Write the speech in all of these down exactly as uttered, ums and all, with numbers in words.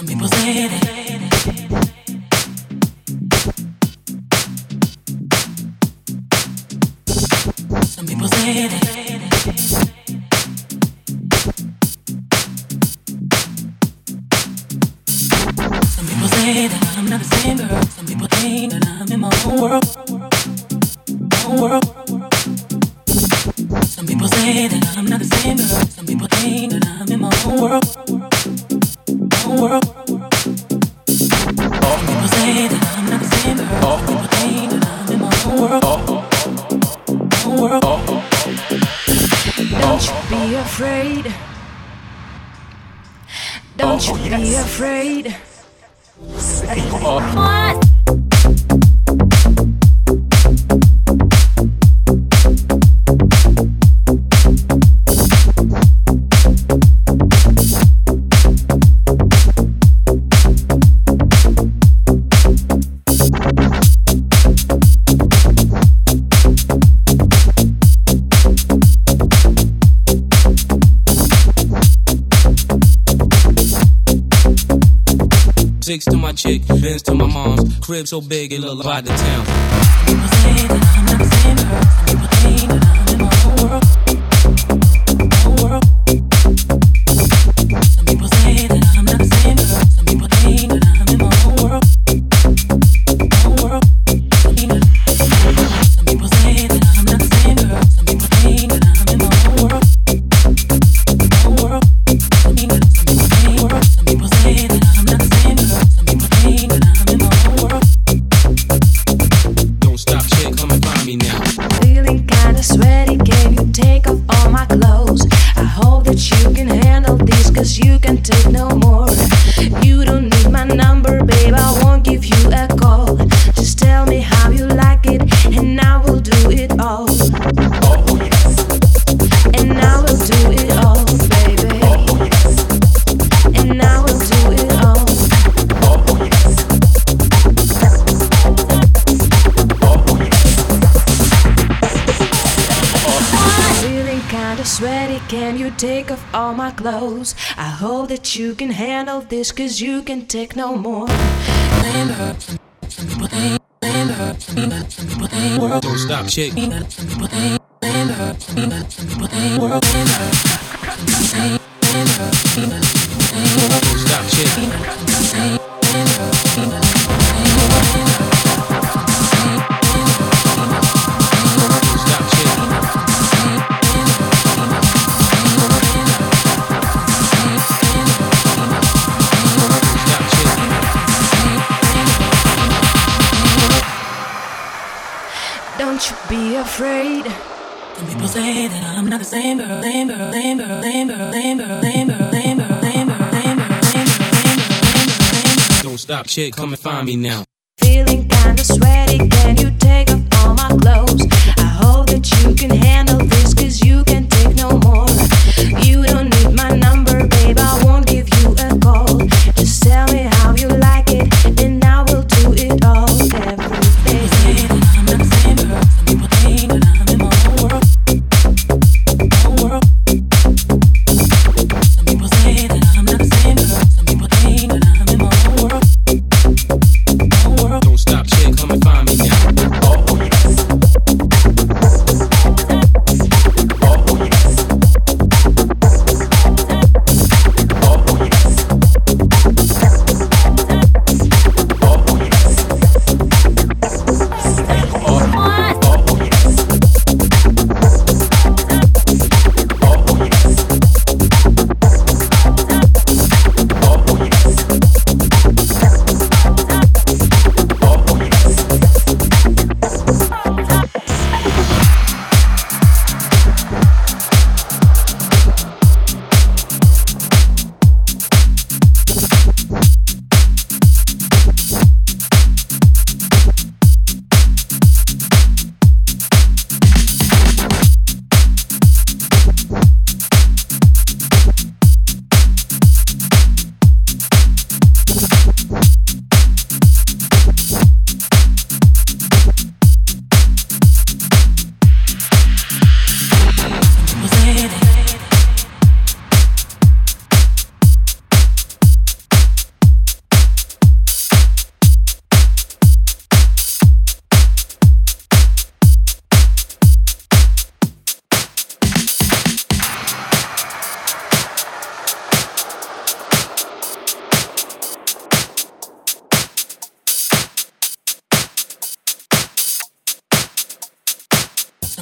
Some people say that. Some people say that. Some people say that I'm not the same girl. Some people think that I'm in my own world. Own world. Some people say that I'm not the same girl. Some people think that I'm in my own world. Own world. Some people say that I'm not the same girl. Some people think that I'm in my own world. Own world. Don't you be afraid. Don't you be afraid. What? Six to my chick, Benz to my mom's, crib so big it look like the town. People say that I'm not the same girl. Some people think that I'm in my own world. Own world. Some people say that I'm not the same girl. Some people think that I'm in my own world. Own world. Some people say that I'm not the same girl. Some people think that I'm in my own world. Own world. Some people say that I'm not the same girl. Some people think that I'm in my own world. Don't stop, chick, come and find me now. Feeling kinda sweaty, can you take off all my clothes? I hope that you can handle this, cause you can take no more. You don't need my number, babe, I won't give you a call. Just tell me how you like it, and I will do it all. And I will do it all, baby. And I will do it all. Feeling kinda sweaty, can you take off all my clothes? I hope that you can handle this, cause you can take no more. Some people think, some people think world. Don't stop, chick. Some people think, some people think world. Don't stop, chick. Don't you be afraid. Some people say that I'm not the same girl, same girl, same girl, same girl, same girl, same girl, same girl, same girl, same girl, same girl. Don't stop, chick, come and find me now. Feeling kinda sweaty, can you take off all my clothes? I hope that you can handle this, cause you can take no more. You don't need my number, babe, I won't give you a call. Just tell me how you like it, and I will do it all every day. I'm not the same girl. Some people think that I'm in my own world. Own world. Some people say that I'm not the same girl. Some people think that I'm in my own world. Own world. Don't stop, chick, come and find me now. Oh, yes. Oh, yes.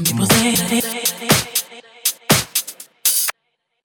Some people say that.